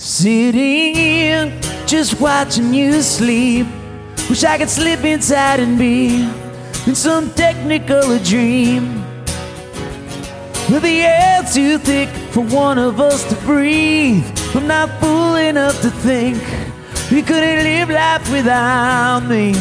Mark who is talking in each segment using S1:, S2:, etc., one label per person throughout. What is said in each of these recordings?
S1: Sitting in, just watching you sleep. Wish I could slip inside and be in some technicolor dream. With the air too thick for one of us to breathe. I'm not fool enough to think you couldn't live life without me.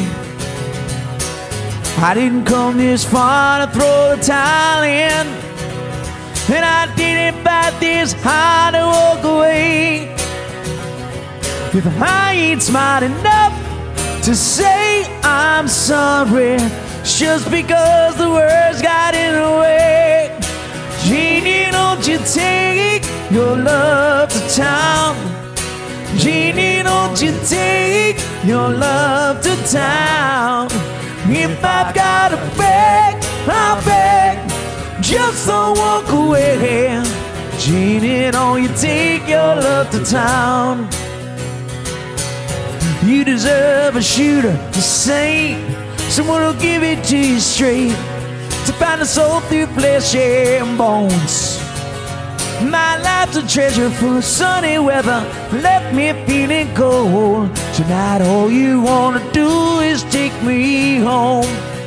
S1: I didn't come this far to throw the towel in, and I didn't fight this hard to walk away. If I ain't smart enough to say I'm sorry, it's just because the words got in the way. Jeannie, don't you take your love to town. Jeannie, don't you take your love to town. If I've got to beg, I'll beg, just don't walk away. Jeannie, don't you take your love to town. You deserve a shooter, a saint, someone who'll give it to you straight, to find a soul through flesh and bones. My life's a treasure full of sunny weather, left me feeling cold. Tonight all you wanna do is take me home.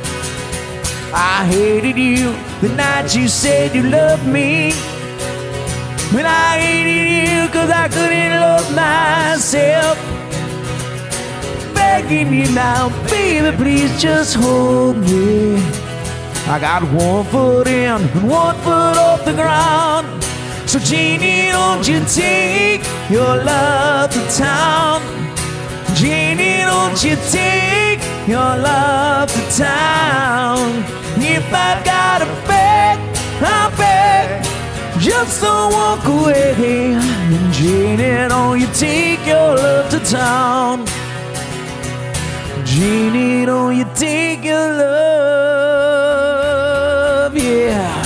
S1: I hated you the night you said you loved me, and I hated you 'cause I couldn't love myself. Begging you now, baby, please just hold me. I got one foot in and one foot off the ground. So Jeannie, don't you take your love to town. Jeannie, don't you take your love to town. If I've got to beg, I'll beg, just don't walk away. And Jeannie, don't you take your love to town. Jeannie, don't you take your love, yeah.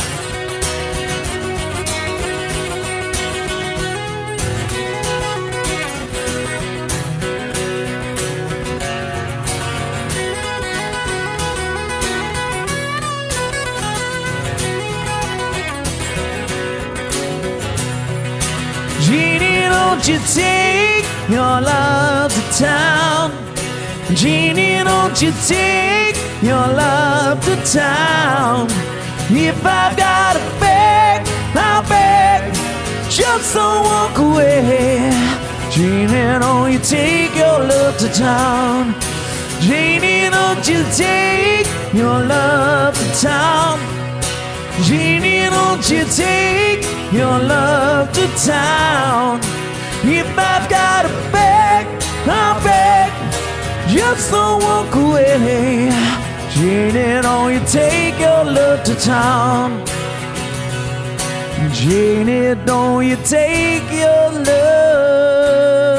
S1: Jeannie, don't you take your love to town. Jeannie, don't you take your love to town. If I've got to beg, I'll beg, just don't walk away. Jeannie, don't you take your love to town. Jeannie, don't you take your love to town. Jeannie, don't you take your love to town. If I've got to beg, I'll beg, just don't walk away. Jeannie, don't you take your love to town. Jeannie, don't you take your love